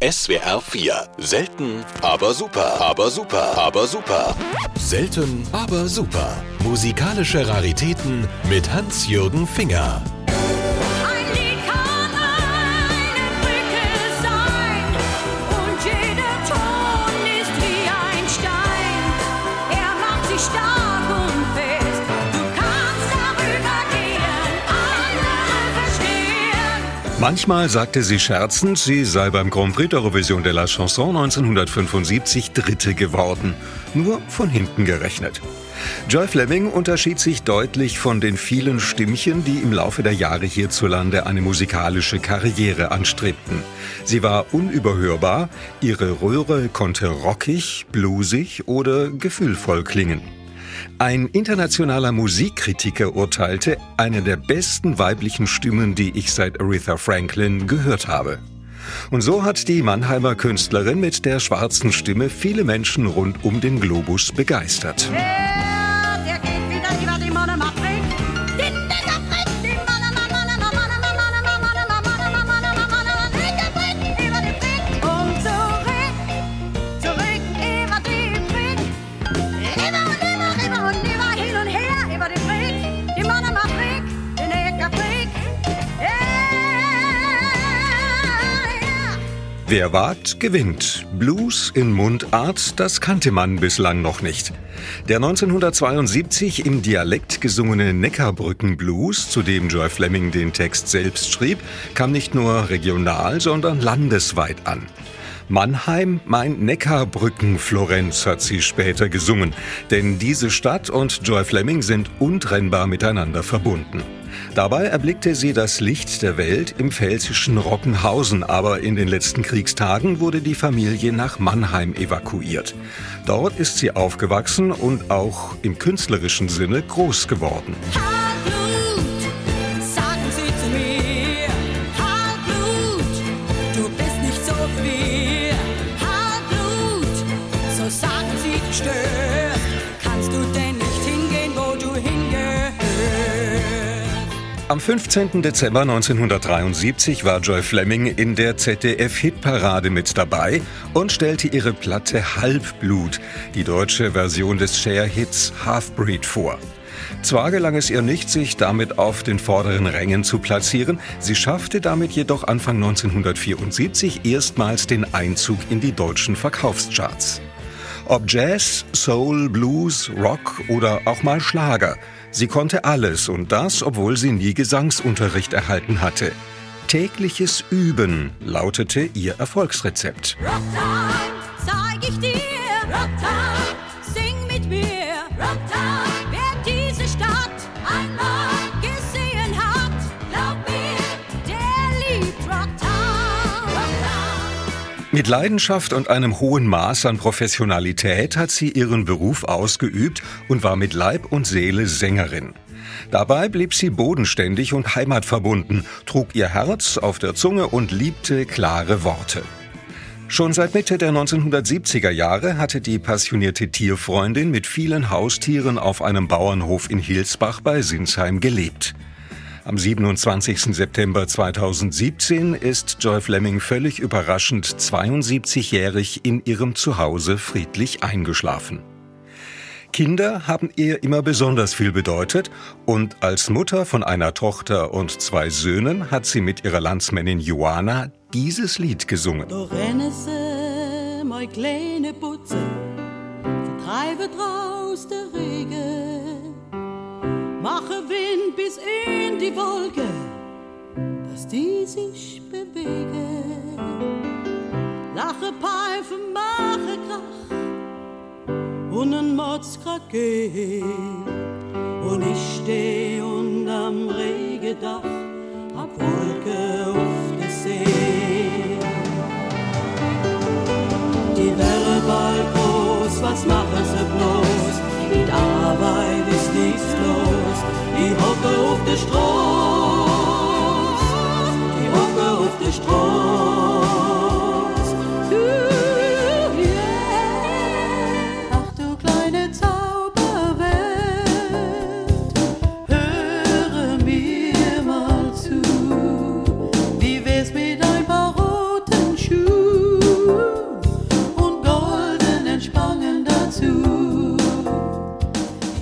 SWR 4. Selten, aber super. Aber super. Aber super. Selten, aber super. Musikalische Raritäten mit Hans-Jürgen Finger. Manchmal sagte sie scherzend, sie sei beim Grand Prix d'Eurovision de la Chanson 1975 Dritte geworden. Nur von hinten gerechnet. Joy Fleming unterschied sich deutlich von den vielen Stimmchen, die im Laufe der Jahre hierzulande eine musikalische Karriere anstrebten. Sie war unüberhörbar, ihre Röhre konnte rockig, bluesig oder gefühlvoll klingen. Ein internationaler Musikkritiker urteilte, eine der besten weiblichen Stimmen, die ich seit Aretha Franklin gehört habe. Und so hat die Mannheimer Künstlerin mit der schwarzen Stimme viele Menschen rund um den Globus begeistert. Der geht wieder über die Monomatrik. Wer wagt, gewinnt. Blues in Mundart, das kannte man bislang noch nicht. Der 1972 im Dialekt gesungene Neckarbrücken-Blues, zu dem Joy Fleming den Text selbst schrieb, kam nicht nur regional, sondern landesweit an. Mannheim, mein Neckarbrücken-Florenz, hat sie später gesungen. Denn diese Stadt und Joy Fleming sind untrennbar miteinander verbunden. Dabei erblickte sie das Licht der Welt im pfälzischen Rockenhausen, aber in den letzten Kriegstagen wurde die Familie nach Mannheim evakuiert. Dort ist sie aufgewachsen und auch im künstlerischen Sinne groß geworden. Am 15. Dezember 1973 war Joy Fleming in der ZDF-Hitparade mit dabei und stellte ihre Platte Halbblut, die deutsche Version des Cher-Hits Halfbreed, vor. Zwar gelang es ihr nicht, sich damit auf den vorderen Rängen zu platzieren, sie schaffte damit jedoch Anfang 1974 erstmals den Einzug in die deutschen Verkaufscharts. Ob Jazz, Soul, Blues, Rock oder auch mal Schlager. Sie konnte alles und das, obwohl sie nie Gesangsunterricht erhalten hatte. Tägliches Üben lautete ihr Erfolgsrezept. Rocktime, zeig ich dir. Rocktime, sing mit mir. Rocktime, wer diese Stadt einmal gesehen hat, glaub mir, der liebt Rocktime. Rocktime. Mit Leidenschaft und einem hohen Maß an Professionalität hat sie ihren Beruf ausgeübt und war mit Leib und Seele Sängerin. Dabei blieb sie bodenständig und heimatverbunden, trug ihr Herz auf der Zunge und liebte klare Worte. Schon seit Mitte der 1970er Jahre hatte die passionierte Tierfreundin mit vielen Haustieren auf einem Bauernhof in Hilsbach bei Sinsheim gelebt. Am 27. September 2017 ist Joy Fleming völlig überraschend 72-jährig in ihrem Zuhause friedlich eingeschlafen. Kinder haben ihr immer besonders viel bedeutet und als Mutter von einer Tochter und 2 Söhnen hat sie mit ihrer Landsmännin Joana dieses Lied gesungen. Da rennen sie, meine kleine Putze, vertreiben draus der Regen, mache Wind bis in die Wolke, dass die sich bewegen, lache Pfeife, mache Krach und ein Mordskrach geht. Und ich steh unterm Regendach, hab Wolke auf der See. Die wäre bald groß, was machen sie bloß? Mit Arbeit ist nichts los. Die hocke auf der Straße, die hocke auf der Straße. Ach du kleine Zauberwelt, höre mir mal zu. Wie wär's mit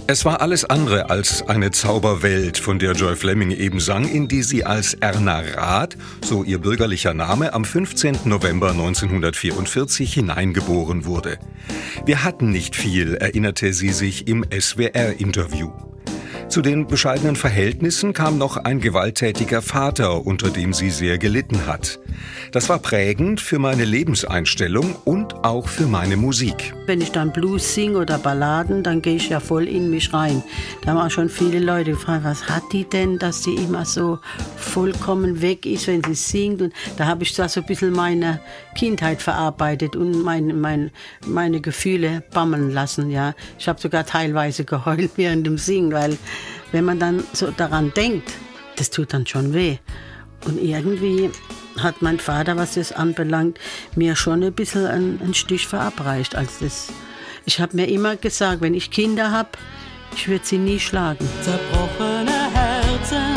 Es war alles andere als eine Zauberwelt, von der Joy Fleming eben sang, in die sie als Erna Rath, so ihr bürgerlicher Name, am 15. November 1944 hineingeboren wurde. Wir hatten nicht viel, erinnerte sie sich im SWR-Interview. Zu den bescheidenen Verhältnissen kam noch ein gewalttätiger Vater, unter dem sie sehr gelitten hat. Das war prägend für meine Lebenseinstellung und auch für meine Musik. Wenn ich dann Blues singe oder Balladen, dann gehe ich ja voll in mich rein. Da haben auch schon viele Leute gefragt, was hat die denn, dass die immer so vollkommen weg ist, wenn sie singt. Und da habe ich so ein bisschen meine Kindheit verarbeitet und meine Gefühle bammeln lassen. Ja. Ich habe sogar teilweise geheult während dem Singen, weil wenn man dann so daran denkt, das tut dann schon weh. Und irgendwie hat mein Vater, was das anbelangt, mir schon ein bisschen einen Stich verabreicht. Ich habe mir immer gesagt, wenn ich Kinder habe, ich würde sie nie schlagen. Zerbrochene Herzen,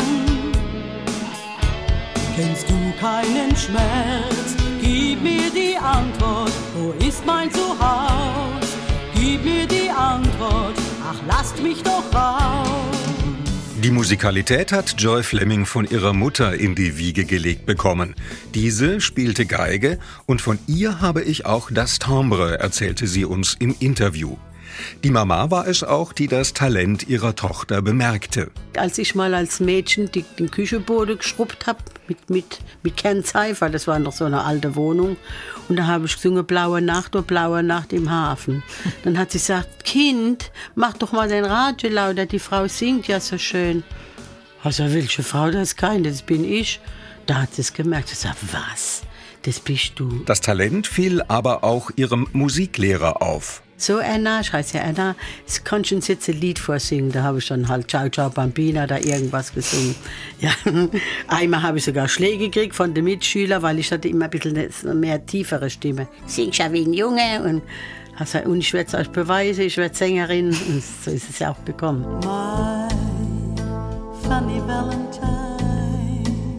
kennst du keinen Schmerz? Gib mir die Antwort, wo ist mein Zuhause? Gib mir die Antwort, ach lasst mich doch raus. Die Musikalität hat Joy Fleming von ihrer Mutter in die Wiege gelegt bekommen. Diese spielte Geige und von ihr habe ich auch das Timbre, erzählte sie uns im Interview. Die Mama war es auch, die das Talent ihrer Tochter bemerkte. Als ich mal als Mädchen den Küchenboden geschrubbt habe mit Kernzeifer, das war noch so eine alte Wohnung, und da habe ich gesungen, blaue Nacht, oh blaue Nacht im Hafen. Dann hat sie gesagt, Kind, mach doch mal den Radio lauter, die Frau singt ja so schön. Also welche Frau, das ist keine, das bin ich. Da hat sie es gemerkt, sie sagt, was, das bist du. Das Talent fiel aber auch ihrem Musiklehrer auf. So Anna, ich heiße ja Anna, kannst du uns jetzt ein Lied vorsingen? Da habe ich dann halt Ciao Ciao Bambina da irgendwas gesungen. Ja. Einmal habe ich sogar Schläge gekriegt von den Mitschülern, weil ich hatte immer ein bisschen eine mehr tiefere Stimme. Sing schon wie ein Junge und ich werde es euch beweisen, ich werde Sängerin, und so ist es ja auch gekommen. My funny Valentine,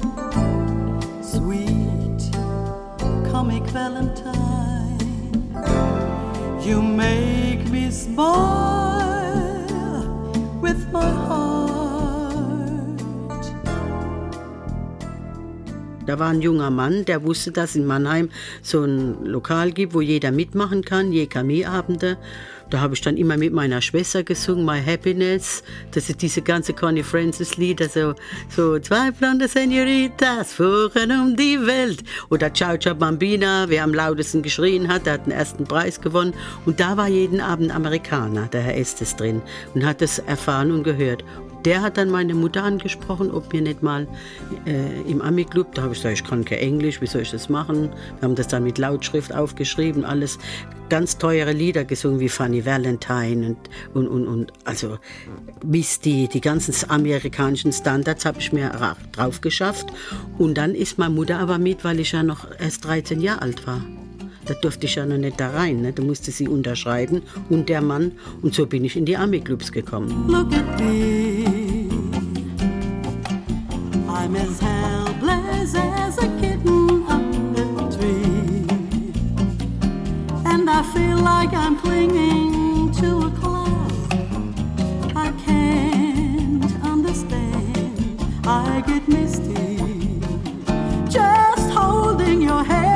sweet comic Valentine, you make me smile with my heart. Da war ein junger Mann, der wusste, dass es in Mannheim so ein Lokal gibt, wo jeder mitmachen kann, Jekami-Abende. Da habe ich dann immer mit meiner Schwester gesungen, My Happiness. Das ist diese ganze Connie Francis Lieder, so zwei blonde Senoritas fuhren um die Welt. Oder Ciao Ciao Bambina, wer am lautesten geschrien hat, der hat den ersten Preis gewonnen. Und da war jeden Abend ein Amerikaner, der Herr Estes drin, und hat das erfahren und gehört. Der hat dann meine Mutter angesprochen, ob wir nicht mal im Ami-Club, da habe ich gesagt, ich kann kein Englisch, wie soll ich das machen? Wir haben das dann mit Lautschrift aufgeschrieben, alles ganz teure Lieder gesungen, wie Funny Valentine und also Misty, die ganzen amerikanischen Standards habe ich mir drauf geschafft. Und dann ist meine Mutter aber mit, weil ich ja noch erst 13 Jahre alt war. Da durfte ich ja noch nicht da rein, ne? Da musste sie unterschreiben und der Mann. Und so bin ich in die Ami-Clubs gekommen. Look at me, I'm as helpless as a kitten up a tree, and I feel like I'm clinging to a cloud. I can't understand, I get misty, just holding your hand.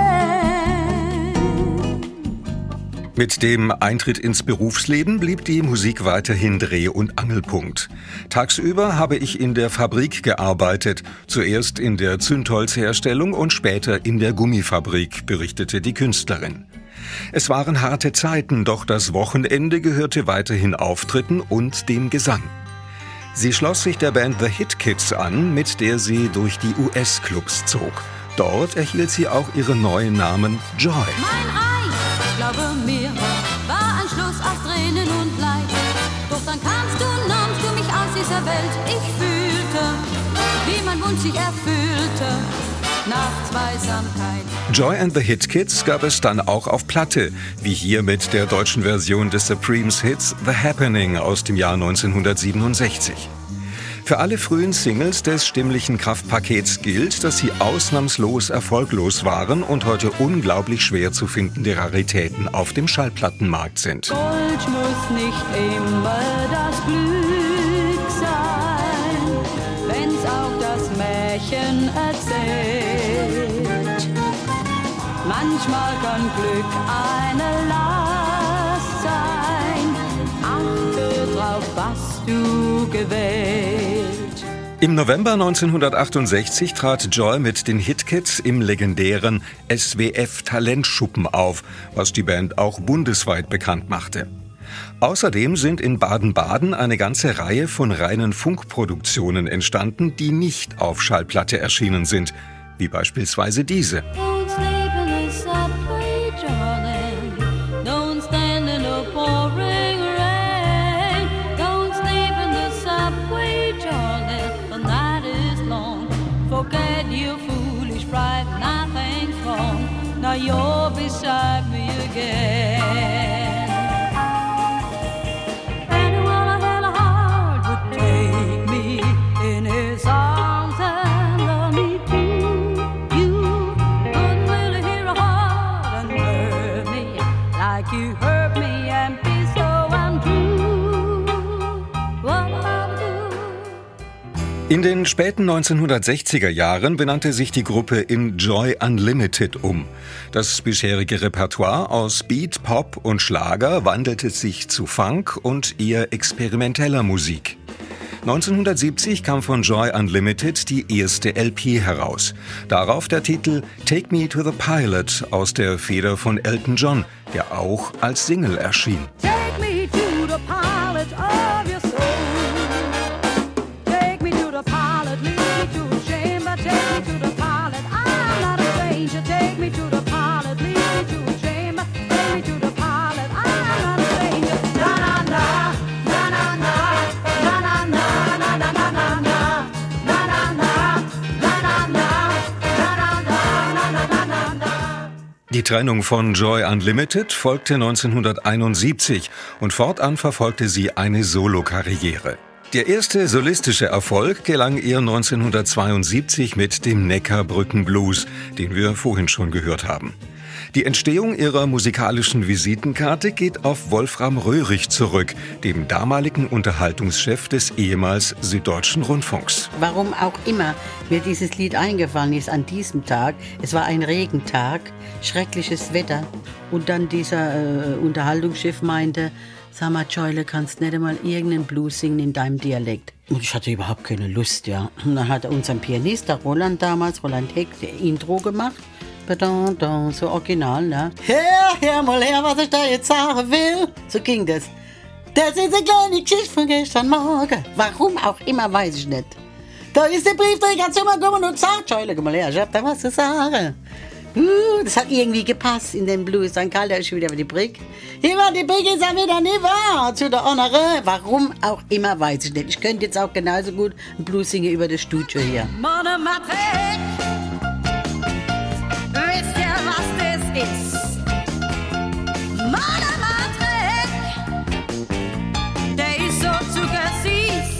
Mit dem Eintritt ins Berufsleben blieb die Musik weiterhin Dreh- und Angelpunkt. Tagsüber habe ich in der Fabrik gearbeitet, zuerst in der Zündholzherstellung und später in der Gummifabrik, berichtete die Künstlerin. Es waren harte Zeiten, doch das Wochenende gehörte weiterhin Auftritten und dem Gesang. Sie schloss sich der Band The Hit Kids an, mit der sie durch die US-Clubs zog. Dort erhielt sie auch ihren neuen Namen Joy. Mein Reich, glaube mir, war ein Schluss aus Tränen und Leid. Doch dann kamst du, nahmst du mich aus dieser Welt. Ich fühlte, wie mein Wunsch sich erfüllte, nach Zweisamkeit. Joy and the Hit Kids gab es dann auch auf Platte, wie hier mit der deutschen Version des Supremes Hits The Happening aus dem Jahr 1967. Für alle frühen Singles des stimmlichen Kraftpakets gilt, dass sie ausnahmslos erfolglos waren und heute unglaublich schwer zu findende Raritäten auf dem Schallplattenmarkt sind. Gold muss nicht immer das Glück sein, wenn's auch das Märchen erzählt. Manchmal kann Glück eine Last sein, achte drauf, was du gewählst. Im November 1968 trat Joy mit den Hitkids im legendären SWF-Talentschuppen auf, was die Band auch bundesweit bekannt machte. Außerdem sind in Baden-Baden eine ganze Reihe von reinen Funkproduktionen entstanden, die nicht auf Schallplatte erschienen sind, wie beispielsweise diese. Now you're beside me again. Anyone I had a heart would take me in his arms and love me too. You couldn't really hear a heart and hurt me like you hurt me and be so untrue. What will I do? In den späten 1960er Jahren benannte sich die Gruppe in Joy Unlimited um. Das bisherige Repertoire aus Beat, Pop und Schlager wandelte sich zu Funk und eher experimenteller Musik. 1970 kam von Joy Unlimited die erste LP heraus. Darauf der Titel Take Me to the Pilot aus der Feder von Elton John, der auch als Single erschien. Take me to the pilot of your soul. Take me to the pilot, lead me to a chamber. Take me to the pilot, I'm not a stranger. Take me to the pilot, lead me to a chamber. Take me to the pilot, I'm not a stranger. Na na na, na na na, na na na, na na na na na, na na na, na na na, na na na na. Die Trennung von Joy Unlimited folgte 1971 und fortan verfolgte sie eine Solokarriere. Der erste solistische Erfolg gelang ihr 1972 mit dem Neckarbrücken-Blues, den wir vorhin schon gehört haben. Die Entstehung ihrer musikalischen Visitenkarte geht auf Wolfram Röhrig zurück, dem damaligen Unterhaltungschef des ehemals Süddeutschen Rundfunks. Warum auch immer mir dieses Lied eingefallen ist an diesem Tag, es war ein Regentag, schreckliches Wetter und dann dieser Unterhaltungschef meinte, sag mal, Joyle, kannst nicht einmal irgendeinen Blues singen in deinem Dialekt? Und ich hatte überhaupt keine Lust, ja. Und dann hat unser Pianist, der Roland damals, Roland Heck, der Intro gemacht. So original, ne? Hör mal her, was ich da jetzt sagen will. So ging das. Das ist eine kleine Geschichte von gestern Morgen. Warum auch immer, weiß ich nicht. Da ist der Briefträger zu mir gekommen und gesagt, Joyle, komm mal her, ich hab da was zu sagen. Das hat irgendwie gepasst in den Blues. Dann kalt ist wieder die Brick. Hier war die Brick, ist er wieder nie wahr. Zu der Honore. Warum auch immer, weiß ich nicht. Ich könnte jetzt auch genauso gut einen Blues singen über das Studio hier. Monomatrick, wisst ihr, was das ist? Monomatrick, der ist so zuckersüß.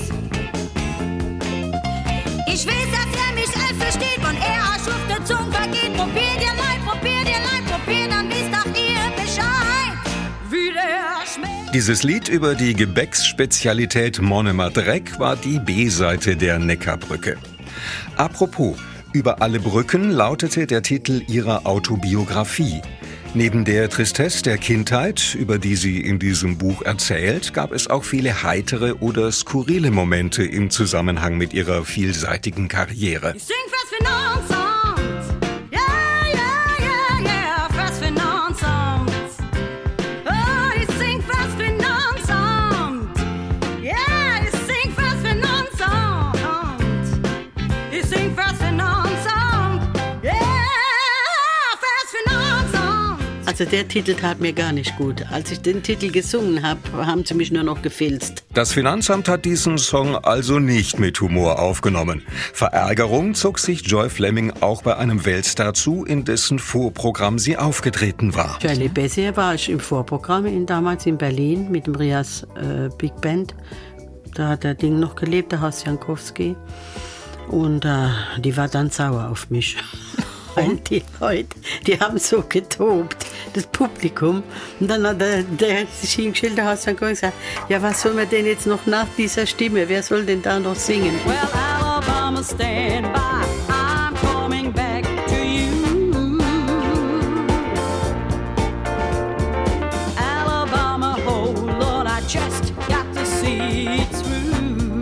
Ich weiß, dass ihr mich all versteht, von er auf der Zunge vergeht. Probiert ihr Leid, dann wisst auch ihr Bescheid, wie der schmeckt. Dieses Lied über die Gebäcksspezialität Monomatrick war die B-Seite der Neckarbrücke. Apropos, über alle Brücken lautete der Titel ihrer Autobiografie. Neben der Tristesse der Kindheit, über die sie in diesem Buch erzählt, gab es auch viele heitere oder skurrile Momente im Zusammenhang mit ihrer vielseitigen Karriere. Ich sing fast für Nonsens. Ja, fast für Nonsens. Oh, ich sing fast für Nonsens. Ja, ich sing fast für Nonsens. Ich sing fast für Nonsens. Ja, fast für Nonsens. Also der Titel tat mir gar nicht gut. Als ich den Titel gesungen habe, haben sie mich nur noch gefilzt. Das Finanzamt hat diesen Song also nicht mit Humor aufgenommen. Verärgerung zog sich Joy Fleming auch bei einem Weltstar zu, in dessen Vorprogramm sie aufgetreten war. Shirley Bassey war ich im Vorprogramm damals in Berlin mit dem Rias Big Band. Da hat der Ding noch gelebt, der Horst Jankowski. Und die war dann sauer auf mich. Weil die Leute, die haben so getobt, das Publikum. Und dann hat der sich hingestellt, der Horst Jankowski, gesagt, ja, was soll man denn jetzt noch nach dieser Stimme, wer soll denn da noch singen? Well, Alabama, stand by, I'm coming back to you. Alabama, hold on, I just got to see it through.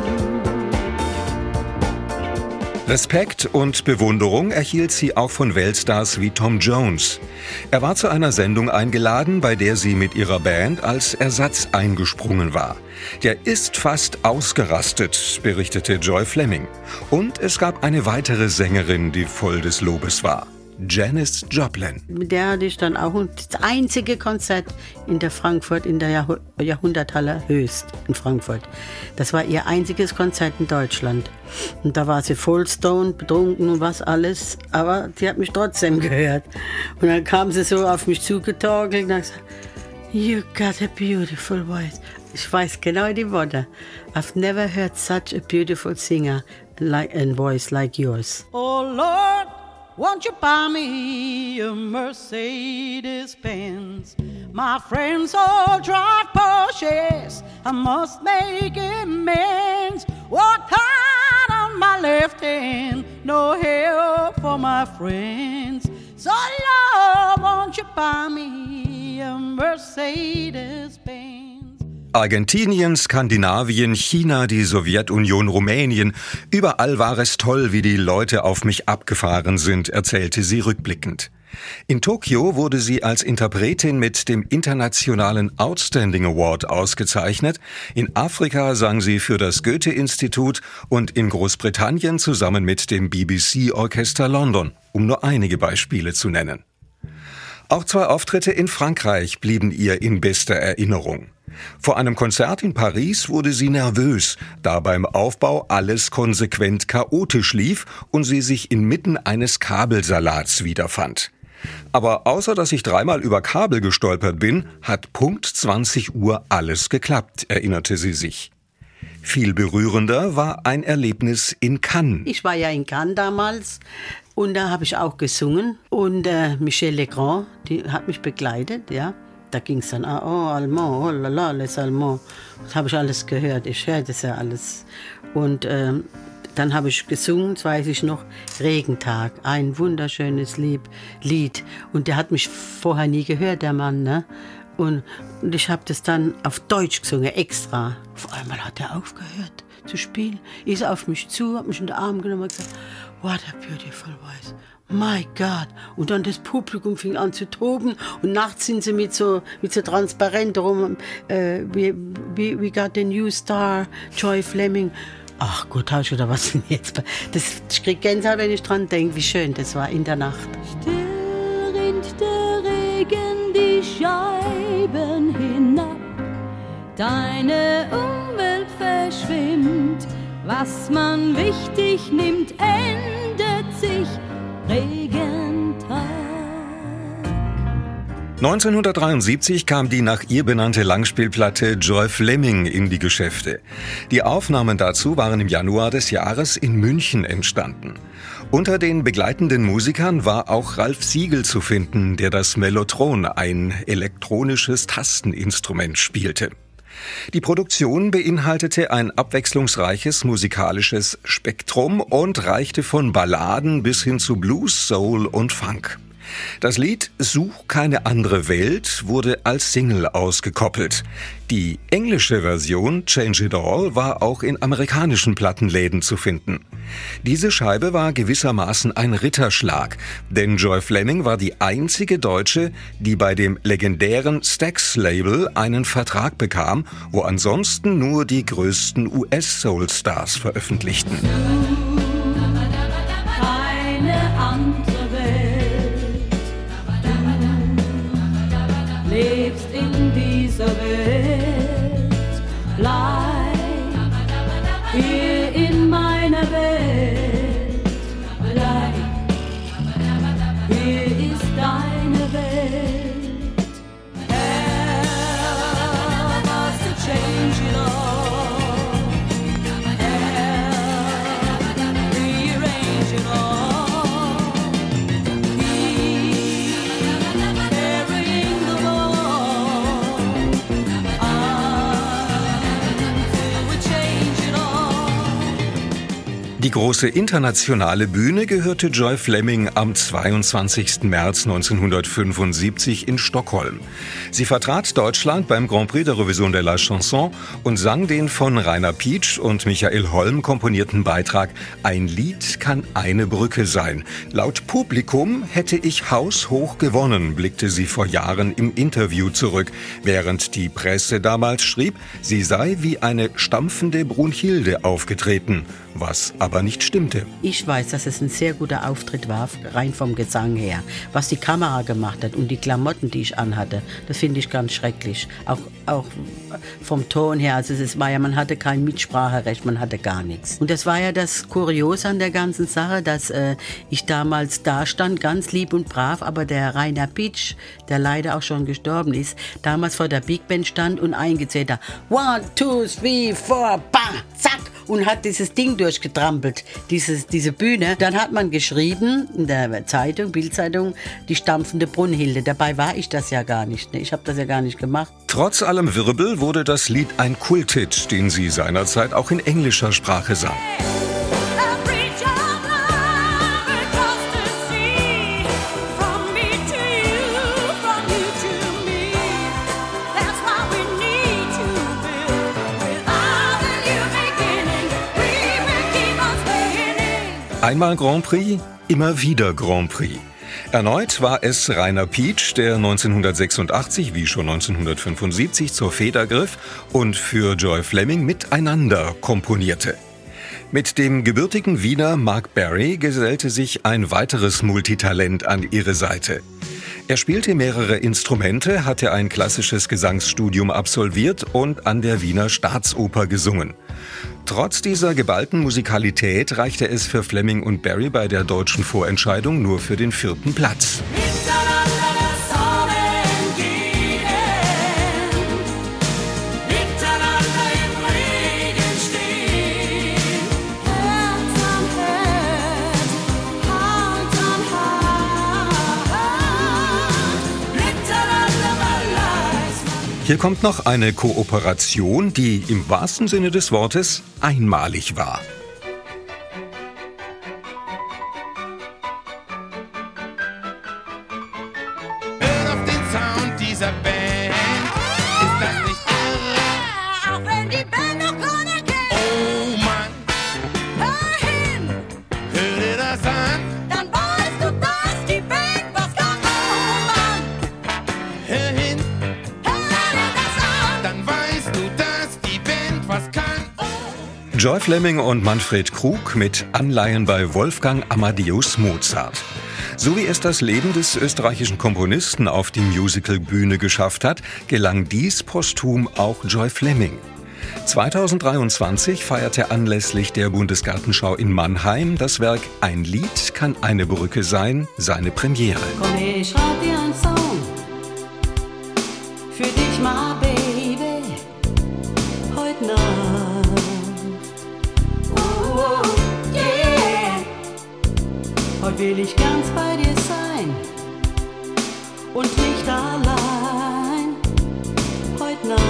Respekt und Bewunderung erhielt sie auch von Weltstars wie Tom Jones. Er war zu einer Sendung eingeladen, bei der sie mit ihrer Band als Ersatz eingesprungen war. Der ist fast ausgerastet, berichtete Joy Fleming. Und es gab eine weitere Sängerin, die voll des Lobes war. Janis Joplin. Mit der hatte ich dann auch das einzige Konzert in der Frankfurt, in der Jahrhunderthalle Höchst in Frankfurt. Das war ihr einziges Konzert in Deutschland. Und da war sie voll stoned, betrunken und was alles, aber sie hat mich trotzdem gehört. Und dann kam sie so auf mich zugetorkelt und hat gesagt, "You got a beautiful voice." Ich weiß genau die Worte. I've never heard such a beautiful singer and voice like yours. Oh Lord, won't you buy me a Mercedes-Benz? My friends all drive Porsches, I must make amends. What hard on my left hand, no help for my friends. So Lord, won't you buy me a Mercedes-Benz? Argentinien, Skandinavien, China, die Sowjetunion, Rumänien. Überall war es toll, wie die Leute auf mich abgefahren sind, erzählte sie rückblickend. In Tokio wurde sie als Interpretin mit dem Internationalen Outstanding Award ausgezeichnet. In Afrika sang sie für das Goethe-Institut und in Großbritannien zusammen mit dem BBC Orchester London, um nur einige Beispiele zu nennen. Auch 2 Auftritte in Frankreich blieben ihr in bester Erinnerung. Vor einem Konzert in Paris wurde sie nervös, da beim Aufbau alles konsequent chaotisch lief und sie sich inmitten eines Kabelsalats wiederfand. Aber außer dass ich 3-mal über Kabel gestolpert bin, hat Punkt 20 Uhr alles geklappt, erinnerte sie sich. Viel berührender war ein Erlebnis in Cannes. Ich war ja in Cannes damals und da habe ich auch gesungen. Und Michel Legrand, die hat mich begleitet, ja. Da ging es dann, oh, Allemand, oh la la, les Allemands. Das habe ich alles gehört, ich höre das ja alles. Und dann habe ich gesungen, das weiß ich noch, Regentag, ein wunderschönes Lied. Und der hat mich vorher nie gehört, der Mann, ne? Und ich habe das dann auf Deutsch gesungen, extra. Auf einmal hat er aufgehört zu spielen, ist auf mich zu, hat mich in den Arm genommen und gesagt, what a beautiful voice. My God. Und dann das Publikum fing an zu toben und nachts sind sie mit so transparent rum, we got a new star, Joy Fleming. Ach Gott, hab ich wieder was denn jetzt? Ich krieg Gänsehaut, wenn ich dran denke, wie schön das war in der Nacht. Still rinnt der Regen die Scheiben hinab, deine Umwelt verschwimmt, was man wichtig nimmt, ändert sich. Regentag. 1973 kam die nach ihr benannte Langspielplatte Joy Fleming in die Geschäfte. Die Aufnahmen dazu waren im Januar des Jahres in München entstanden. Unter den begleitenden Musikern war auch Ralf Siegel zu finden, der das Mellotron, ein elektronisches Tasteninstrument, spielte. Die Produktion beinhaltete ein abwechslungsreiches musikalisches Spektrum und reichte von Balladen bis hin zu Blues, Soul und Funk. Das Lied Such keine andere Welt wurde als Single ausgekoppelt. Die englische Version Change It All war auch in amerikanischen Plattenläden zu finden. Diese Scheibe war gewissermaßen ein Ritterschlag, denn Joy Fleming war die einzige Deutsche, die bei dem legendären Stax-Label einen Vertrag bekam, wo ansonsten nur die größten US-Soul-Stars veröffentlichten. Eine andere Welt. Du lebst in dieser Welt. Bleib hier in meiner Welt. Bleib, hier ist deine Welt. Help us to change it all. Die große internationale Bühne gehörte Joy Fleming am 22. März 1975 in Stockholm. Sie vertrat Deutschland beim Grand Prix der Revision de la Chanson und sang den von Rainer Pietsch und Michael Holm komponierten Beitrag »Ein Lied kann eine Brücke sein«. Laut Publikum hätte ich haushoch gewonnen, blickte sie vor Jahren im Interview zurück, während die Presse damals schrieb, sie sei wie eine stampfende Brunhilde aufgetreten, was aber nicht stimmte. Ich weiß, dass es ein sehr guter Auftritt war, rein vom Gesang her. Was die Kamera gemacht hat und die Klamotten, die ich anhatte, das finde ich ganz schrecklich. Auch vom Ton her, also es war ja, man hatte kein Mitspracherecht, man hatte gar nichts. Und das war ja das Kuriose an der ganzen Sache, dass ich damals da stand, ganz lieb und brav, aber der Rainer Pietsch, der leider auch schon gestorben ist, damals vor der Big Band stand und eingezählt hat, 1, 2, 3, 4, bam, zack, und hat dieses Ding durchgetrampelt, diese Bühne. Dann hat man geschrieben in der Zeitung, Bildzeitung, die stampfende Brunhilde. Dabei war ich das ja gar nicht. Ne? Ich habe das ja gar nicht gemacht. Trotz allem Wirbel wurde das Lied ein Kulthit, den sie seinerzeit auch in englischer Sprache sang. Einmal Grand Prix, immer wieder Grand Prix. Erneut war es Rainer Pietsch, der 1986 wie schon 1975 zur Feder griff und für Joy Fleming miteinander komponierte. Mit dem gebürtigen Wiener Mark Berry gesellte sich ein weiteres Multitalent an ihre Seite. Er spielte mehrere Instrumente, hatte ein klassisches Gesangsstudium absolviert und an der Wiener Staatsoper gesungen. Trotz dieser geballten Musikalität reichte es für Fleming und Berry bei der deutschen Vorentscheidung nur für den 4. Platz. Hier kommt noch eine Kooperation, die im wahrsten Sinne des Wortes einmalig war. Hört auf den Sound dieser Band, ist das nicht irre? Auch wenn die Band noch keiner kennt. Oh Mann, Hör hin, hör dir das an, dann weißt du, dass die Band was kann. Oh Mann, hör hin, hör dir das an. dann weißt du, dass die Band was kann. Joy Fleming und Manfred Krug mit Anleihen bei Wolfgang Amadeus Mozart. So wie es das Leben des österreichischen Komponisten auf die Musicalbühne geschafft hat, gelang dies posthum auch Joy Fleming. 2023 feierte anlässlich der Bundesgartenschau in Mannheim das Werk Ein Lied kann eine Brücke sein seine Premiere. Komm her, ich schreib dir einen Song. Für dich, my baby. Heute Nacht. Oh, yeah. Heute will ich ganz bei dir sein. Und nicht allein. Heute Nacht.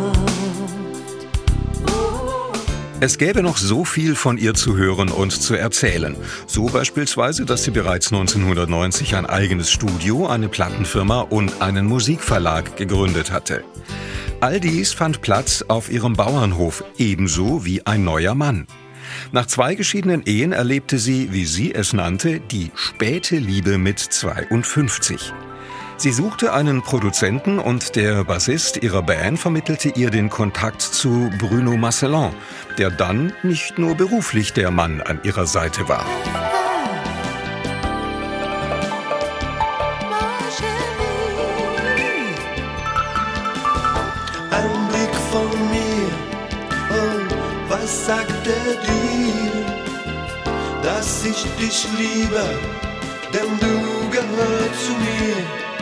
Es gäbe noch so viel von ihr zu hören und zu erzählen. So beispielsweise, dass sie bereits 1990 ein eigenes Studio, eine Plattenfirma und einen Musikverlag gegründet hatte. All dies fand Platz auf ihrem Bauernhof, ebenso wie ein neuer Mann. Nach 2 geschiedenen Ehen erlebte sie, wie sie es nannte, die späte Liebe mit 52. Sie suchte einen Produzenten und der Bassist ihrer Band vermittelte ihr den Kontakt zu Bruno Marcellin, der dann nicht nur beruflich der Mann an ihrer Seite war. Ein Blick von mir, oh, was sagt er dir? Dass ich dich liebe, denn du gehörst zu mir.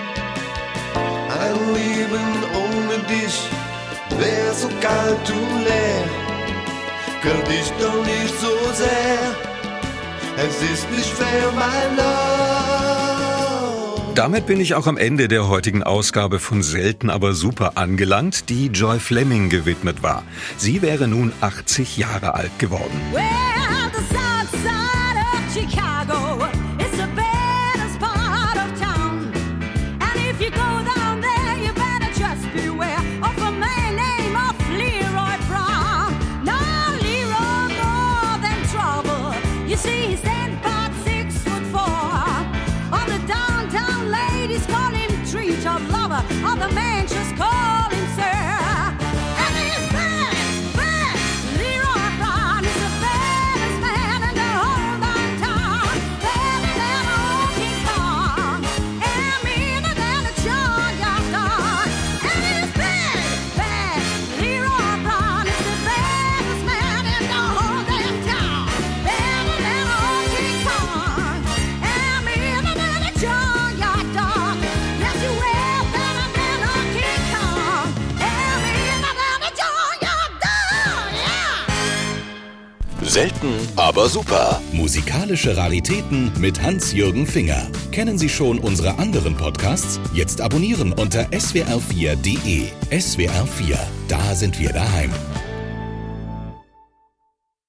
Ein Leben ohne dich wär so kalt und leer. Könnte ich doch nicht so sehr, es ist nicht fair, my love. Damit bin ich auch am Ende der heutigen Ausgabe von Selten aber super angelangt, die Joy Fleming gewidmet war. Sie wäre nun 80 Jahre alt geworden. Well, the sun all the men just call him sir. And he's bad, bad. Leroy Brown is the baddest man in the whole damn town. Better than old King Kong, and meaner than a junkyard dog. And he's bad, bad. Leroy Brown is the baddest man in the whole damn town. Better than old King Kong, and meaner than a junkyard dog. Yes, you will, better than old King Kong, and meaner than a junkyard dog. Yeah. Selten, aber super. Musikalische Raritäten mit Hans-Jürgen Finger. Kennen Sie schon unsere anderen Podcasts? Jetzt abonnieren unter swr4.de. SWR4, da sind wir daheim.